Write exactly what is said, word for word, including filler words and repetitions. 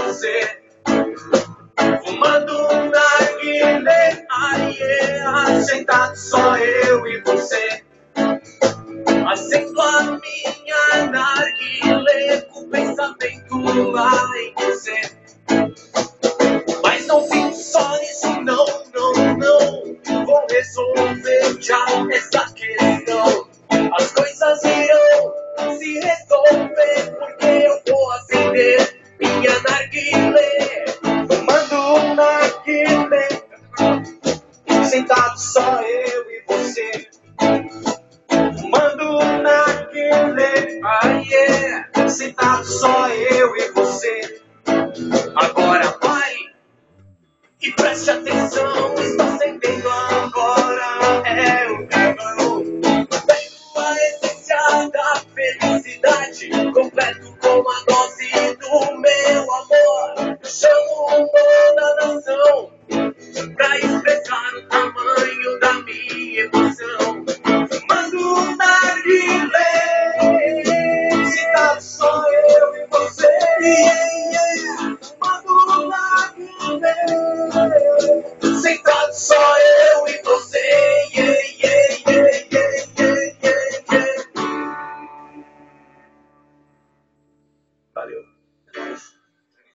você. Fumando um narguilé, ai, yeah, sentado só eu e você. Acendo a minha narguilé com o pensamento lá em você. Mas não fico só nisso, não, não, não. Vou resolver já essa questão. As coisas irão se resolver, porque eu vou acender minha narguilé. Fumando um narguilé, sentado só eu e você. Fumando um narguilé, ah yeah, sentado só eu e você. Agora vai e preste atenção, está acendendo agora, é o carvão. Pego a essência da felicidade, completo com a dose do meu amor. Eu chamo toda a nação pra expressar o tamanho da minha emoção. Mando um narguilé, sentado só eu e você. Yeah, yeah. Mando um narguilé, sentado só eu e você. Yeah, yeah, yeah, yeah, yeah, yeah, yeah. Valeu.